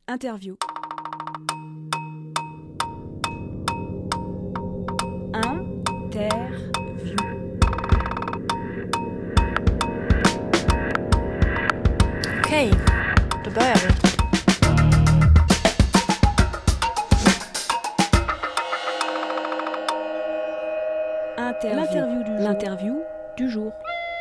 Interview. Okej, då börjar vi. L'interview du jour.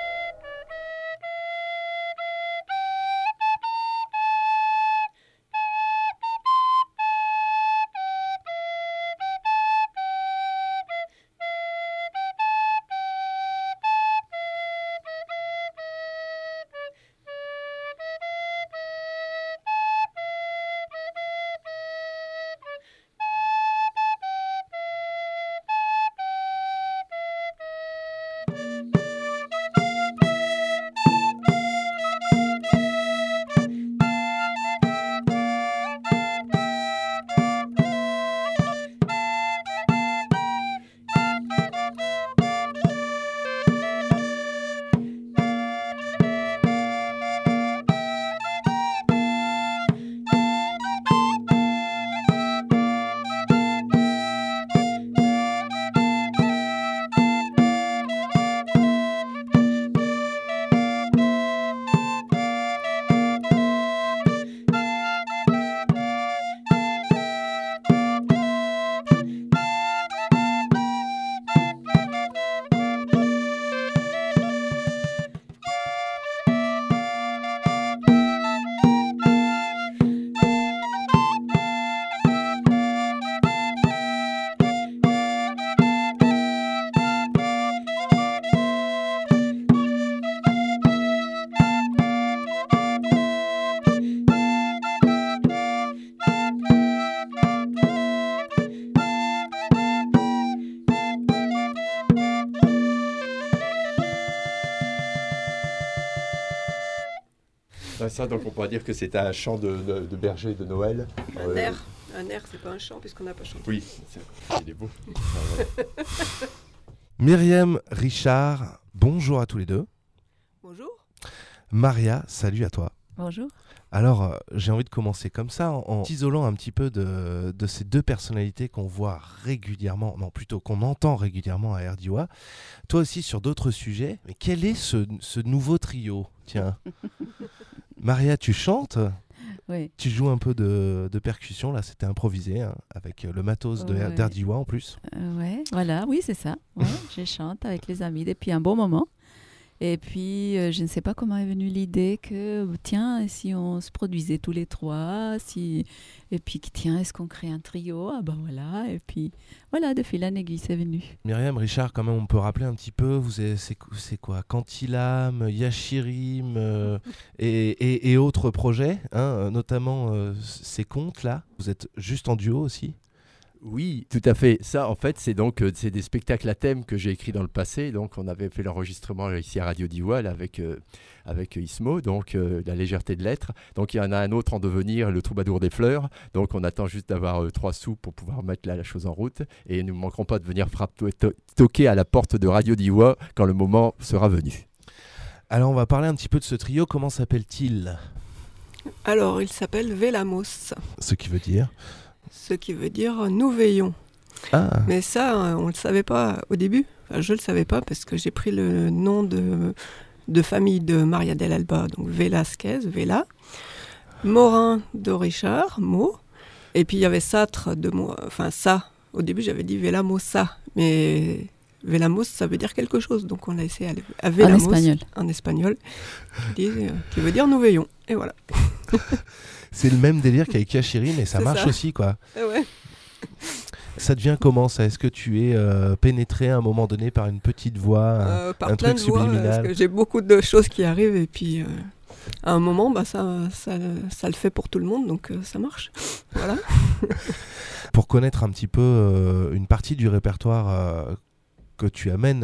Ça, donc on pourrait dire que c'est un chant de berger de Noël. Un air, c'est pas un chant puisqu'on n'a pas chanté. Oui, il est beau. Myriam, Richard, bonjour à tous les deux. Bonjour. Maria, salut à toi. Bonjour. Alors, j'ai envie de commencer comme ça, en t'isolant un petit peu de ces deux personnalités qu'on voit régulièrement, non plutôt qu'on entend régulièrement à RDIWA. Toi aussi sur d'autres sujets, mais quel est ce nouveau trio ? Tiens. Maria, tu chantes ? Oui. Tu joues un peu de percussion, là c'était improvisé, hein, avec le matos d'RDIWA en plus. Ouais, voilà, oui c'est ça. Ouais, je chante avec les amis depuis un bon moment. Et puis, je ne sais pas comment est venue l'idée que, tiens, si on se produisait tous les trois, et puis, tiens, est-ce qu'on crée un trio ? Ah ben voilà, et puis, voilà, de fil en aiguille, c'est venu. Myriam, Richard, quand même, on peut rappeler un petit peu, c'est quoi ? Cantilam, Yachirim et autres projets, hein, notamment ces contes-là. Vous êtes juste en duo aussi ? Oui, tout à fait. Ça, en fait, c'est des spectacles à thème que j'ai écrits dans le passé. Donc, on avait fait l'enregistrement ici à Radio DIWA avec Ismo, donc La légèreté de l'être. Donc, il y en a un autre en devenir, Le troubadour des fleurs. Donc, on attend juste d'avoir 3 sous pour pouvoir mettre la chose en route. Et nous ne manquerons pas de venir toquer à la porte de Radio DIWA quand le moment sera venu. Alors, on va parler un petit peu de ce trio. Comment s'appelle-t-il ? Alors, il s'appelle Vélamos. Ce qui veut dire ? Ce qui veut dire nous veillons. Ah. Mais ça, on ne le savait pas au début. Enfin, je ne le savais pas parce que j'ai pris le nom de famille de Maria del Alba, donc Velasquez, Vela. Morin de Richard, Mo. Et puis il y avait Satre de moi. Enfin, ça. Au début, j'avais dit Velamosa. Mais Velamos, ça veut dire quelque chose. Donc on l'a essayé à Velamos. En espagnol. Qui veut dire nous veillons. Et voilà. C'est le même délire qu'avec Yachirim, mais ça marche aussi, quoi. Ouais. Ça devient comment ça ? Est-ce que tu es pénétré à un moment donné par une petite voix, par un plein truc de voix, subliminal ? parce que j'ai beaucoup de choses qui arrivent et puis à un moment, ça le fait pour tout le monde, donc ça marche. Voilà. Pour connaître un petit peu une partie du répertoire que tu amènes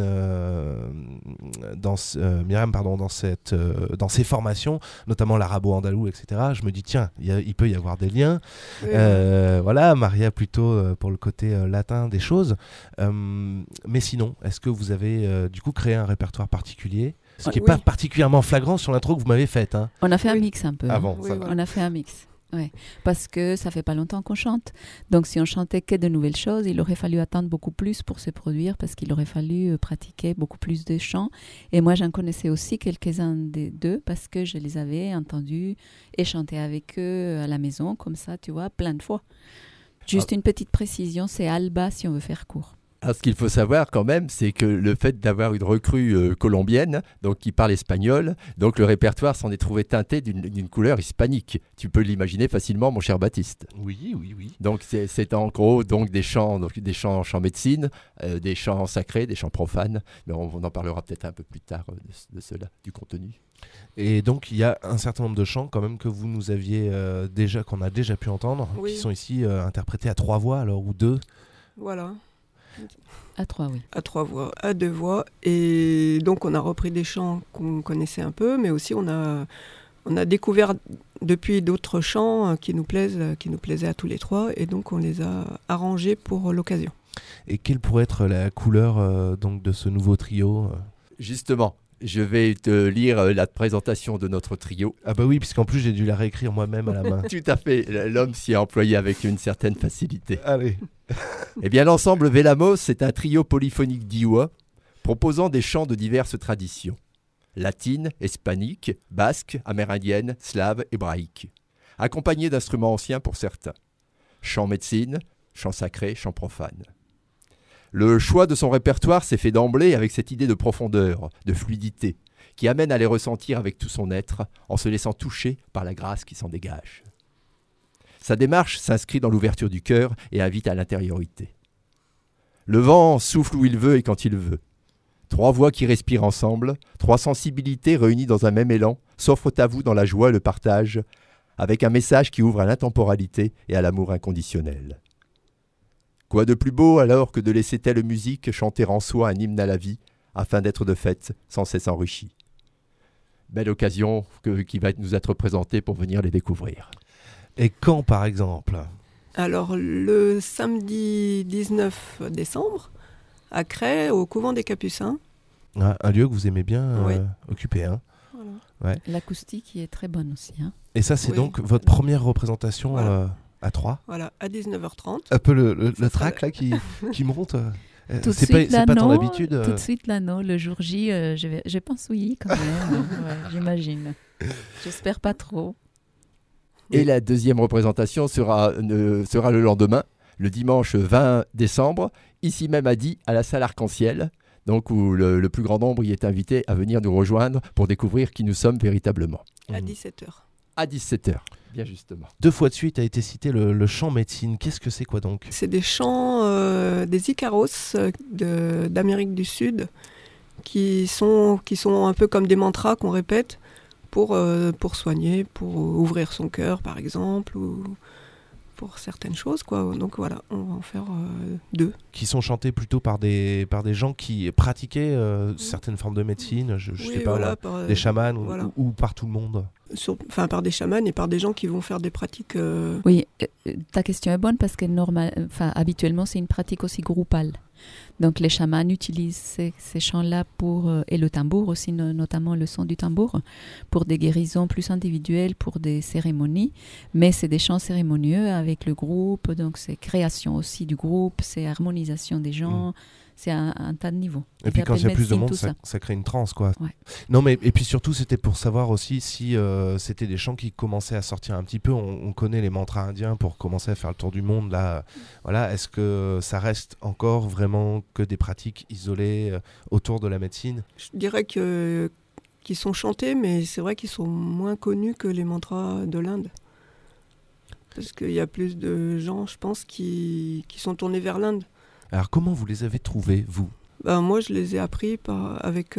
Myriam, dans ces formations, notamment l'arabo-andalou, etc. Je me dis, tiens, il peut y avoir des liens. Oui, voilà, Maria plutôt pour le côté latin des choses. Mais sinon, est-ce que vous avez du coup créé un répertoire particulier ? Ce qui n'est pas particulièrement flagrant sur l'intro que vous m'avez faite. Hein. On a fait un mix un peu. Avant, oui, ça voilà. On a fait un mix. Parce que ça fait pas longtemps qu'on chante. Donc, si on chantait que de nouvelles choses, il aurait fallu attendre beaucoup plus pour se produire parce qu'il aurait fallu pratiquer beaucoup plus de chants. Et moi, j'en connaissais aussi quelques-uns des deux parce que je les avais entendus et chanter avec eux à la maison, comme ça, tu vois, plein de fois. Juste une petite précision, c'est Alba si on veut faire court. Alors, ce qu'il faut savoir quand même, c'est que le fait d'avoir une recrue colombienne, donc qui parle espagnol, donc le répertoire s'en est trouvé teinté d'une couleur hispanique. Tu peux l'imaginer facilement, mon cher Baptiste. Oui. Donc c'est en gros donc des chants chants médecine, des chants sacrés, des chants profanes. Mais on en parlera peut-être un peu plus tard de cela, du contenu. Et donc il y a un certain nombre de chants quand même que vous nous aviez qu'on a déjà pu entendre, qui sont ici interprétés à 3 voix alors ou 2. Voilà. À 3, oui. À 3 voix, à 2 voix. Et donc, on a repris des chants qu'on connaissait un peu, mais aussi on a découvert depuis d'autres chants qui nous plaisaient à tous les 3. Et donc, on les a arrangés pour l'occasion. Et quelle pourrait être la couleur donc de ce nouveau trio Justement, je vais te lire la présentation de notre trio. Ah bah oui, puisqu'en plus, j'ai dû la réécrire moi-même à la main. Tout à fait, l'homme s'y est employé avec une certaine facilité. Allez. Eh bien, l'ensemble Vélamos, c'est un trio polyphonique diois proposant des chants de diverses traditions. Latine, hispanique, basque, amérindienne, slave, hébraïque. Accompagné d'instruments anciens pour certains. Chant médecine, chant sacré, chant profane. Le choix de son répertoire s'est fait d'emblée avec cette idée de profondeur, de fluidité, qui amène à les ressentir avec tout son être, en se laissant toucher par la grâce qui s'en dégage. Sa démarche s'inscrit dans l'ouverture du cœur et invite à l'intériorité. Le vent souffle où il veut et quand il veut. 3 voix qui respirent ensemble, 3 sensibilités réunies dans un même élan, s'offrent à vous dans la joie et le partage, avec un message qui ouvre à l'intemporalité et à l'amour inconditionnel. Quoi de plus beau alors que de laisser telle musique chanter en soi un hymne à la vie, afin d'être de fait sans cesse enrichi. Belle occasion qui va nous être présentée pour venir les découvrir. Et quand, par exemple ? Alors, le samedi 19 décembre, à Cray, au couvent des Capucins. Ah, un lieu que vous aimez bien occuper. Hein. Voilà. Ouais. L'acoustique y est très bonne aussi. Hein. Et ça, c'est donc votre première représentation à 3 ? Voilà, à 19h30. Un peu le track là, qui monte C'est pas ton habitude Tout de suite, là, non. Le jour J, je pense oui, quand même. J'imagine. J'espère pas trop. Et la deuxième représentation sera le lendemain, le dimanche 20 décembre, ici même à Die, à la salle Arc-en-Ciel, donc où le plus grand nombre y est invité à venir nous rejoindre pour découvrir qui nous sommes véritablement. À 17h. À 17h, bien justement. 2 fois de suite a été cité le chant médecine. Qu'est-ce que c'est quoi donc ? C'est des chants des Icaros d'Amérique du Sud qui sont un peu comme des mantras qu'on répète pour soigner, pour ouvrir son cœur par exemple, ou pour certaines choses, quoi. Donc voilà, on va en faire 2. Qui sont chantés plutôt par des gens qui pratiquaient certaines formes de médecine, je sais pas, voilà, des chamans ou par tout le monde. Par des chamans et par des gens qui vont faire des pratiques... Oui, ta question est bonne parce que habituellement c'est une pratique aussi groupale. Donc les chamans utilisent ces chants-là et le tambour aussi, notamment le son du tambour, pour des guérisons plus individuelles, pour des cérémonies. Mais c'est des chants cérémonieux avec le groupe, donc c'est création aussi du groupe, c'est harmonisation des gens, c'est un tas de niveaux. Et puis quand il y a plus de monde, ça crée une transe, quoi. Ouais. Non, mais et puis surtout, c'était pour savoir aussi si c'était des chants qui commençaient à sortir un petit peu. On connaît les mantras indiens pour commencer à faire le tour du monde. Là, voilà. Est-ce que ça reste encore vraiment que des pratiques isolées autour de la médecine ? Je dirais qu'ils sont chantés, mais c'est vrai qu'ils sont moins connus que les mantras de l'Inde. Parce qu'il y a plus de gens, je pense, qui sont tournés vers l'Inde. Alors comment vous les avez trouvés, vous ? Moi, je les ai appris avec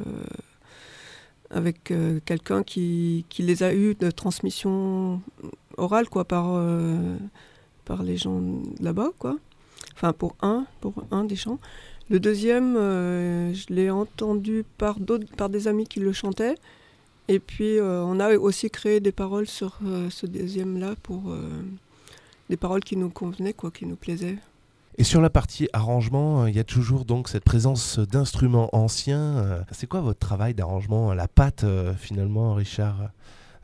quelqu'un qui les a eus de transmission orale, quoi, par les gens là-bas, quoi. Enfin, pour un des chants. Le deuxième, je l'ai entendu par des amis qui le chantaient. Et puis, on a aussi créé des paroles sur ce deuxième-là, des paroles qui nous convenaient, quoi, qui nous plaisaient. Et sur la partie arrangement, il y a toujours donc cette présence d'instruments anciens. C'est quoi votre travail d'arrangement ? La patte, finalement, Richard ?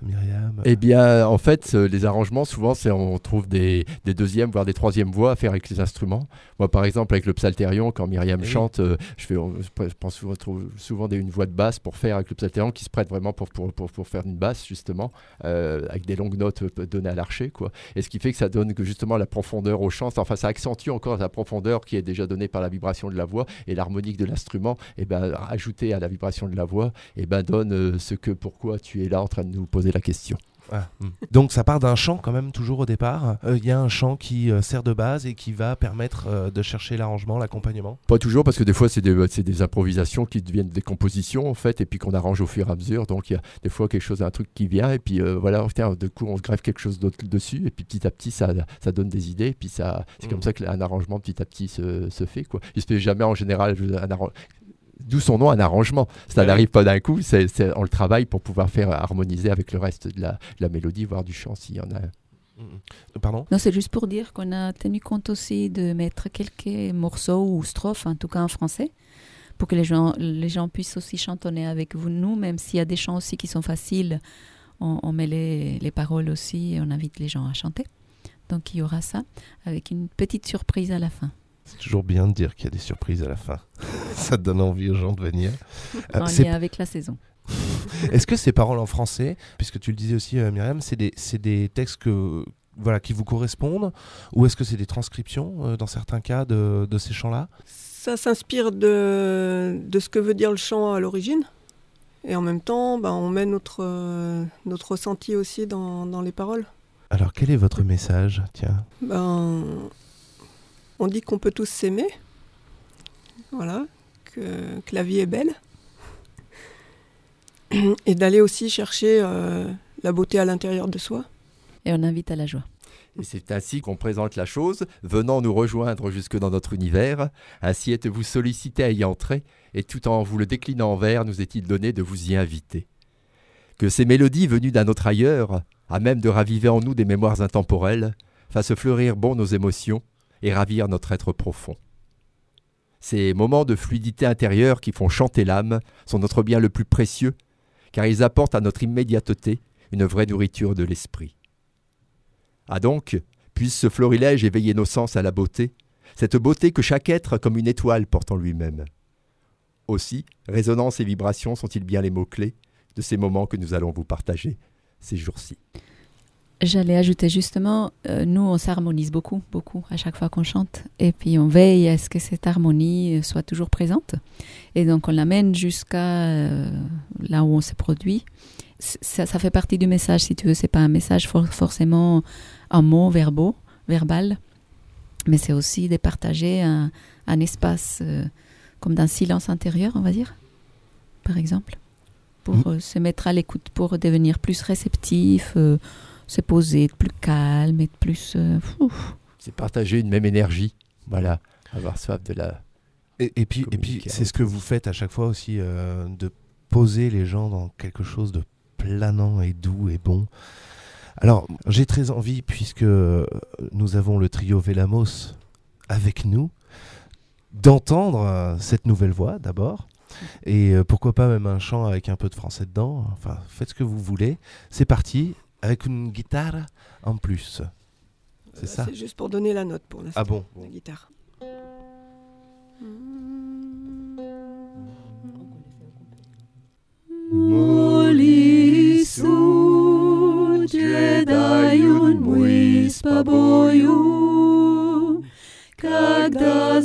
Myriam? Eh bien, en fait, les arrangements, souvent, on trouve des deuxièmes, voire des troisièmes voix à faire avec les instruments. Moi, par exemple, avec le psalterion, quand Myriam chante, je pense souvent une voix de basse pour faire avec le psalterion qui se prête vraiment pour faire une basse, justement, avec des longues notes données à l'archet, quoi. Et ce qui fait que ça donne justement la profondeur au chant. Enfin, ça accentue encore la profondeur qui est déjà donnée par la vibration de la voix, et l'harmonique de l'instrument, ajoutée à la vibration de la voix, donne pourquoi tu es là en train de nous poser la question. Donc ça part d'un chant quand même toujours au départ. Il y a un chant qui sert de base et qui va permettre de chercher l'arrangement, l'accompagnement. Pas toujours, parce que des fois c'est des improvisations qui deviennent des compositions en fait, et puis qu'on arrange au fur et à mesure. Donc il y a des fois un truc qui vient, et puis de coup on se greffe quelque chose d'autre dessus, et puis petit à petit ça donne des idées, et puis c'est comme ça qu'un arrangement petit à petit se fait, quoi. Il se fait jamais en général d'où son nom, un arrangement. Ça n'arrive pas d'un coup, on le travaille pour pouvoir faire harmoniser avec le reste de la mélodie, voire du chant s'il y en a un. Pardon ? Non, c'est juste pour dire qu'on a tenu compte aussi de mettre quelques morceaux ou strophes, en tout cas en français, pour que les gens puissent aussi chantonner avec nous, même s'il y a des chants aussi qui sont faciles, on met les paroles aussi et on invite les gens à chanter. Donc il y aura ça, avec une petite surprise à la fin. C'est toujours bien de dire qu'il y a des surprises à la fin. Ça te donne envie aux gens de venir. En lien avec la saison. Est-ce que ces paroles en français, puisque tu le disais aussi Myriam, c'est des textes qui vous correspondent, ou est-ce que c'est des transcriptions dans certains cas de ces chants-là ? Ça s'inspire de ce que veut dire le chant à l'origine. Et en même temps, on met notre ressenti aussi dans les paroles. Alors quel est votre message ? Tiens. On dit qu'on peut tous s'aimer, voilà, que la vie est belle, et d'aller aussi chercher la beauté à l'intérieur de soi. Et on invite à la joie. Et c'est ainsi qu'on présente la chose, venant nous rejoindre jusque dans notre univers. Ainsi êtes-vous sollicité à y entrer, et tout en vous le déclinant en vers, nous est-il donné de vous y inviter. Que ces mélodies venues d'un autre ailleurs, à même de raviver en nous des mémoires intemporelles, fassent fleurir nos émotions, et ravir notre être profond. Ces moments de fluidité intérieure qui font chanter l'âme sont notre bien le plus précieux, car ils apportent à notre immédiateté une vraie nourriture de l'esprit. Donc, puisse ce florilège éveiller nos sens à la beauté, cette beauté que chaque être comme une étoile porte en lui-même. Aussi, résonance et vibration sont-ils bien les mots-clés de ces moments que nous allons vous partager ces jours-ci. J'allais ajouter justement, nous on s'harmonise beaucoup à chaque fois qu'on chante, et puis on veille à ce que cette harmonie soit toujours présente, et donc on l'amène jusqu'à là où on se produit. Ça fait partie du message, si tu veux. C'est pas un message forcément en mots verbal, mais c'est aussi de partager un espace comme d'un silence intérieur, on va dire, par exemple, pour se mettre à l'écoute, pour devenir plus réceptif, se poser, être plus calme, être plus... C'est partager une même énergie, voilà, avoir soif de la... Et puis c'est ce que vous faites à chaque fois aussi, de poser les gens dans quelque chose de planant et doux et bon. Alors, j'ai très envie, puisque nous avons le trio Vélamos avec nous, d'entendre cette nouvelle voix d'abord, et pourquoi pas même un chant avec un peu de français dedans. Enfin, faites ce que vous voulez. C'est parti. Avec une guitare en plus. C'est ça ? C'est juste pour donner la note pour l'instant. Ah bon ? La guitare. Molisu Jedayun muis побою, когда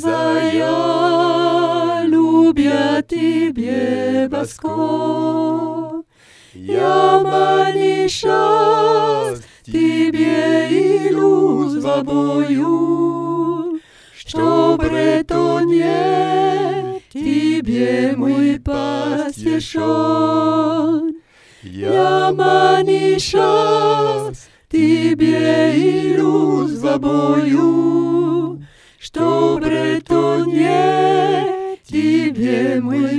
я любя тебе баско. Я маниша тебе илюз бою, что бретоне тебе мой пастишон. Я маниша тебе илюз бою, что бретоне тебе мой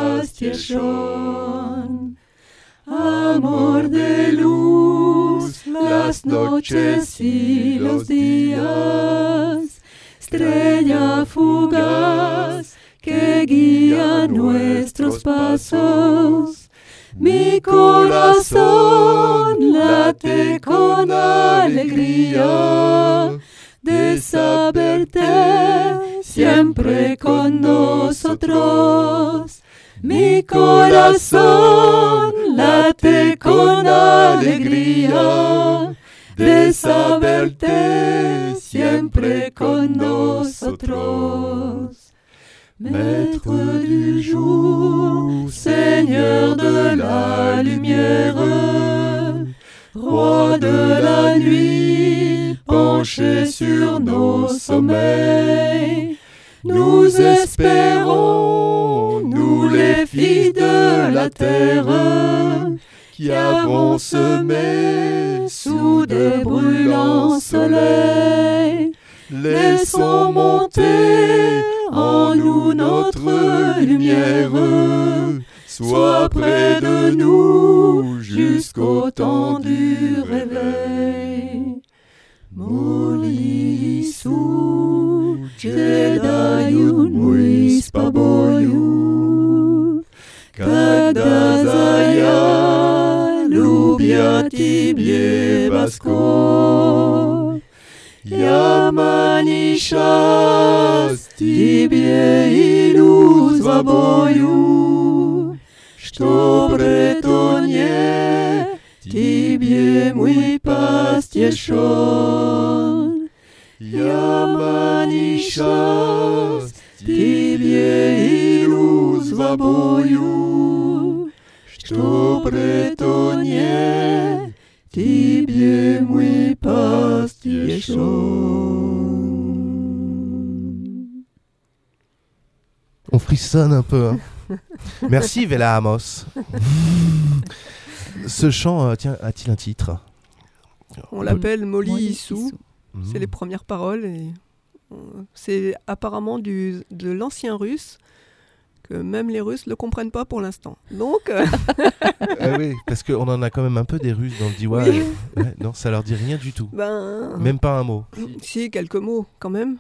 пастишон. Amor de luz, las noches y los días, estrella fugaz que guía nuestros pasos, Mi corazón late con alegría de saberte siempre con nosotros. Mi corazón late con alegría de saberte siempre con nosotros. Maître du jour, Seigneur de la lumière, Roi de la nuit, penché sur nos sommeils, nous espérons, nous les filles de la terre, qui avons semé sous des brûlants soleils. Laissons monter en nous notre lumière, sois près de nous jusqu'au temps du réveil. Molisu, Jedayun Muispaboyu, Kadazaya, Lubiati Biebasko, Yamanishas, Tibie iluz vaboyu, Что прetonie, Tibie mój pastierzon. Yamanishas, Tibie iluz vaboyu, Что прetonie, Tibie mój pastierzon. On frissonne un peu. Hein. Merci Vela Amos. Ce chant a-t-il un titre? On l'appelle Moli Issou. Issou. C'est les premières paroles. Et c'est apparemment de l'ancien russe, que même les Russes ne le comprennent pas pour l'instant. Donc, Oui, parce qu'on en a quand même un peu des Russes dans le Diois. Oui. Ouais, non, ça leur dit rien du tout. Même pas un mot. Si, quelques mots quand même.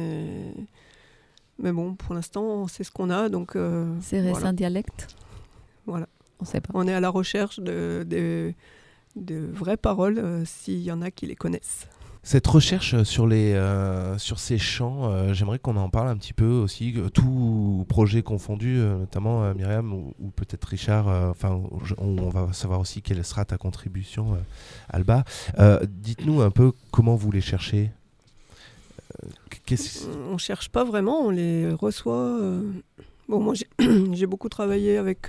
Mais bon, pour l'instant, c'est ce qu'on a. Donc, C'est récent voilà. dialecte. Voilà. On sait pas. On est à la recherche de vraies paroles, s'il y en a qui les connaissent. Cette recherche sur ces chants, j'aimerais qu'on en parle un petit peu aussi, tout projet confondu, notamment Myriam ou peut-être Richard. On va savoir aussi quelle sera ta contribution, Alba. Dites-nous un peu comment vous les cherchez. On cherche pas vraiment, on les reçoit. Bon, moi j'ai beaucoup travaillé avec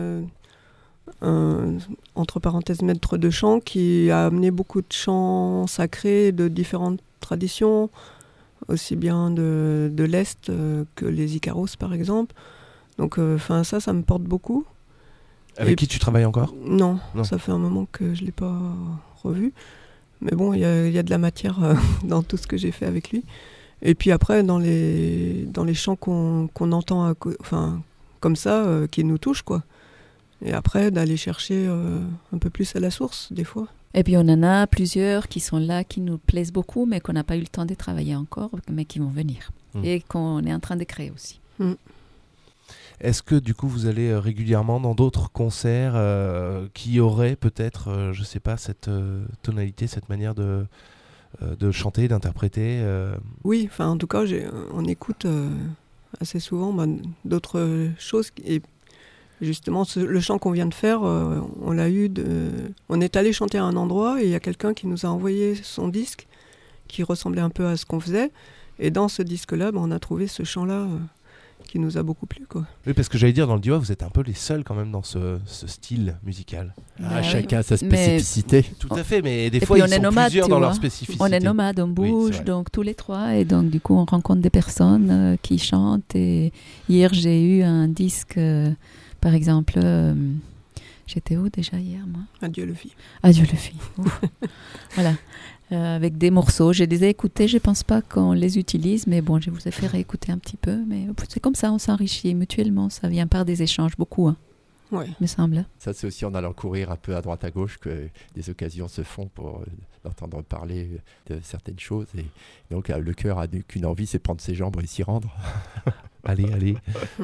un, entre parenthèses, maître de chant qui a amené beaucoup de chants sacrés de différentes traditions, aussi bien de l'Est que les Icaros par exemple. Donc ça me porte beaucoup. Avec qui tu travailles encore ? Non, Non. Ça fait un moment que je ne l'ai pas revu. Mais bon, il y a de la matière dans tout ce que j'ai fait avec lui. Et puis après, dans les chants qu'on entend comme ça, qui nous touchent, quoi. Et après, d'aller chercher un peu plus à la source, des fois. Et puis on en a plusieurs qui sont là, qui nous plaisent beaucoup, mais qu'on n'a pas eu le temps de travailler encore, mais qui vont venir. Et qu'on est en train de créer aussi. Est-ce que du coup vous allez régulièrement dans d'autres concerts qui auraient peut-être, je sais pas, cette tonalité, cette manière de chanter, d'interpréter Oui, en tout cas, on écoute assez souvent d'autres choses. Et justement, le chant qu'on vient de faire, on l'a eu. On est allé chanter à un endroit et il y a quelqu'un qui nous a envoyé son disque qui ressemblait un peu à ce qu'on faisait. Et dans ce disque-là, on a trouvé ce chant-là qui nous a beaucoup plu, quoi. Oui, parce que j'allais dire, dans le Diois, vous êtes un peu les seuls quand même dans ce style musical. Chacun a sa spécificité. Tout à fait, mais des Et fois puis ils on est sont nomades, plusieurs tu dans vois. leur spécificité. On est nomades, on Oui, bouge, c'est vrai. donc tous les trois. Et donc du coup, on rencontre des personnes qui chantent. Et hier, j'ai eu un disque, par exemple... j'étais où déjà hier, moi ? Adieu le vie. Adieu le vie. Voilà. Avec des morceaux. Je les ai écoutés, je ne pense pas qu'on les utilise, mais bon, je vous ai fait réécouter un petit peu. Mais c'est comme ça, on s'enrichit mutuellement. Ça vient par des échanges, beaucoup, Ouais. me semble. Ça, c'est aussi en allant courir un peu à droite à gauche que des occasions se font pour entendre parler de certaines choses. Et donc, le cœur a qu'une envie, c'est prendre ses jambes et s'y rendre. Allez.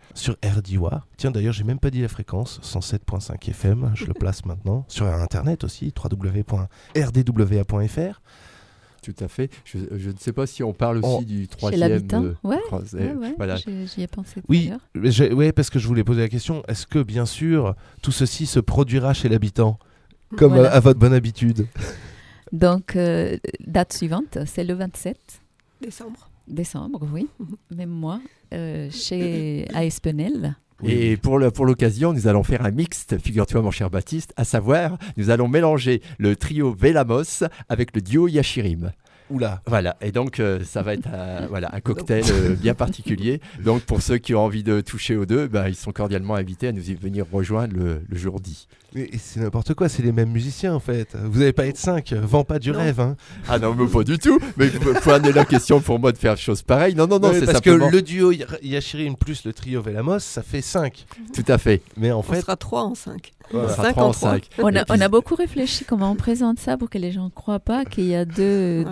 sur RDIWA. Tiens, d'ailleurs, j'ai même pas dit la fréquence, 107.5 FM, je le place maintenant. Sur Internet aussi, www.rdwa.fr. Tout à fait. Je ne sais pas si on parle aussi du Chez troisième l'habitant, croisé. ouais, Voilà. j'y ai pensé tout à Oui, l'heure. ouais, parce que je voulais poser la question, est-ce que, bien sûr, tout ceci se produira chez l'habitant, comme Voilà. à votre bonne habitude? Donc, date suivante, c'est le 27 Décembre. oui. Même moi, à Espenel. Et pour l'occasion, nous allons faire un mixte, figure-toi mon cher Baptiste, à savoir, nous allons mélanger le trio Velamos avec le duo Yachirim. Oula. Voilà, et donc ça va être un cocktail bien particulier. Donc pour ceux qui ont envie de toucher aux deux, ils sont cordialement invités à nous y venir rejoindre le jour dit. Mais c'est n'importe quoi, c'est les mêmes musiciens en fait. Vous n'allez pas être 5, vends pas du rêve. Hein. Ah non, mais pas du tout. Mais vous prenez la question pour moi de faire chose pareille. Non, c'est parce simplement... que le duo Yachirim plus le trio Velamos, ça fait 5. Tout à fait. Mais en On fait, sera 3 en 5. On sera 5 3 en en 3. 5. On a beaucoup réfléchi comment on présente ça pour que les gens ne croient pas qu'il y a deux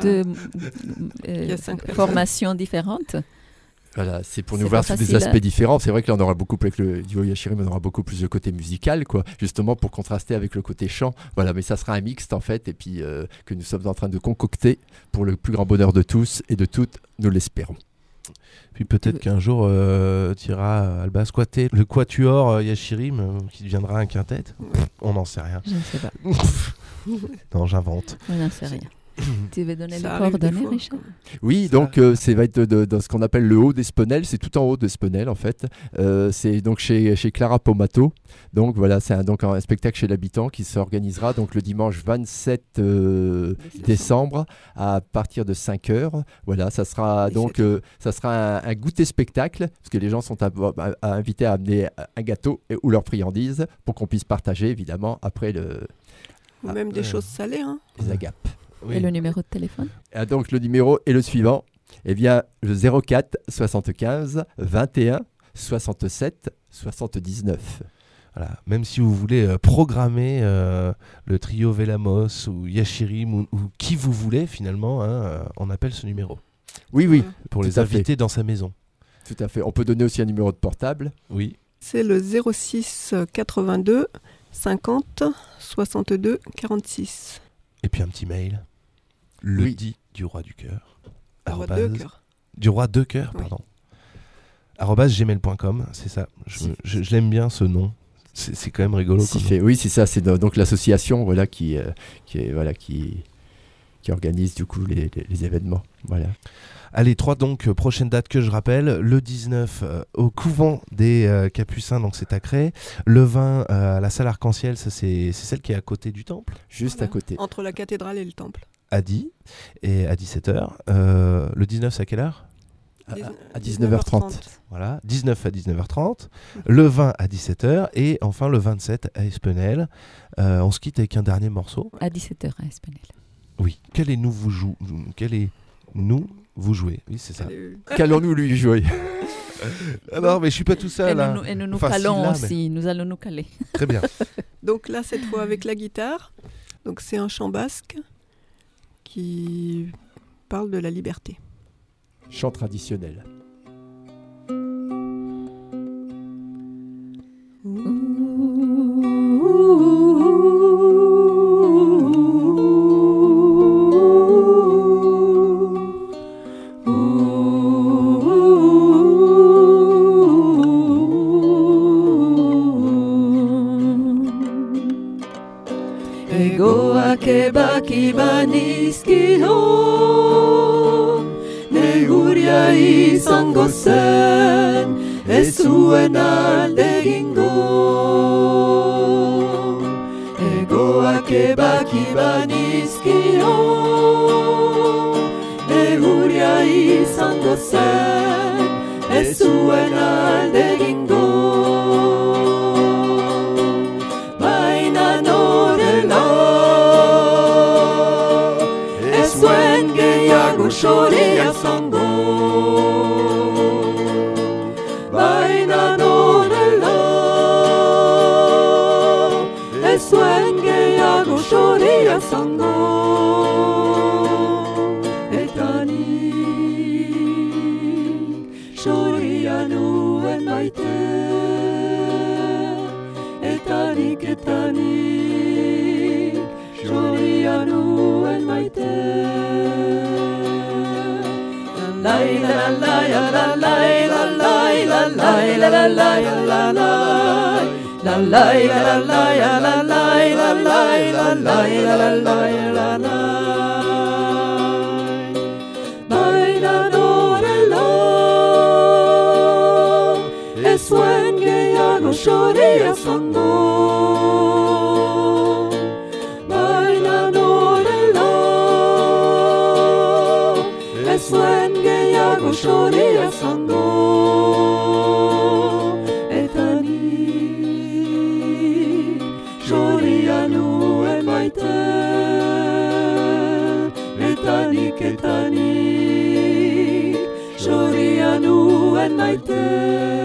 Il y a 5 formations différentes. Voilà, c'est pour C'est nous voir pas sous des facile, aspects différents. C'est vrai que là, on aura beaucoup, avec le duo Yachirim, on aura beaucoup plus de côté musical, quoi, justement pour contraster avec le côté chant. Voilà, mais ça sera un mixte en fait, et puis que nous sommes en train de concocter pour le plus grand bonheur de tous et de toutes, nous l'espérons. puis peut-être qu'un jour, tu iras Alba squatter le quatuor Yachirim qui deviendra un quintet. On n'en sait rien. Je ne sais pas. Non, j'invente. On n'en sait rien. Tu veux donner les Ça arrive des coordonnées, fois, Richard? Oui, Ça donc ça va être dans ce qu'on appelle le haut d'Espenel, c'est tout en haut d'Espenel en fait. C'est donc chez Clara Pomato. Donc voilà, c'est donc un spectacle chez l'habitant qui s'organisera donc le dimanche 27 décembre à partir de 5h. Voilà, ça sera donc ça sera un goûter spectacle parce que les gens sont invités à amener un gâteau ou leur friandise pour qu'on puisse partager évidemment après Ou même des choses salées. Hein. les agapes. Oui. Et le numéro de téléphone? Ah, donc le numéro est le suivant. Eh bien, le 04 75 21 67 79. Voilà. Même si vous voulez programmer le trio Velamos ou Yachirim ou qui vous voulez finalement, hein, on appelle ce numéro Oui, pour Tout les à fait. inviter dans sa maison. tout à fait. On peut donner aussi un numéro de portable. Oui. C'est le 06 82 50 62 46. Et puis un petit mail. Le Oui. dit du roi du cœur. Le roi Arrobase- de cœur. Du roi de cœur, Oui. pardon. @gmail.com, c'est ça. Je l'aime bien ce nom. C'est quand même rigolo. Si comme nom. fait. Oui, c'est ça. C'est donc l'association qui organise du coup les événements. Voilà. Allez, 3 donc prochaines dates que je rappelle. Le 19 au couvent des Capucins, donc c'est à Cré. Le 20 à la salle Arc-en-Ciel, ça, c'est celle qui est à côté du temple, Juste Voilà. à côté. Entre la cathédrale et le temple. à 10 et à 17h. Le 19, c'est à quelle heure? À 19h30. Voilà, 19 à 19h30. Le 20 à 17h. Et enfin le 27 à Espenel. On se quitte avec un dernier morceau. À 17h à Espenel. Oui. Quel est nous vous jouez? Oui, c'est ça. Qu'allons-nous lui jouer? Ah non, mais je suis pas tout seul. Hein. Et nous nous Enfin, si, calons là, aussi. Nous allons nous caler. Très bien. Donc là, cette fois avec la guitare. Donc c'est un chant basque qui parle de la liberté. Chant traditionnel. Egoa keba kibanizki ho Neguria izango zen Ez zuen alde egingo Egoa keba kibanizki ho Neguria izango zen Ez zuen alde egingo Baina norela Ez zuen gehiago soria zango Baina norela Ez zuen gehiago soria zango Eta nik soria nuen maite etanik Xorianu en maite La la la la la la la la la la la la la la la La la la la la la la la la la la la la la Baina norela Ez zuen gehiago xoria zango Baina norela Ez zuen gehiago xoria zango Eta nik xoria nuen maite Eta nik xoria nuen maite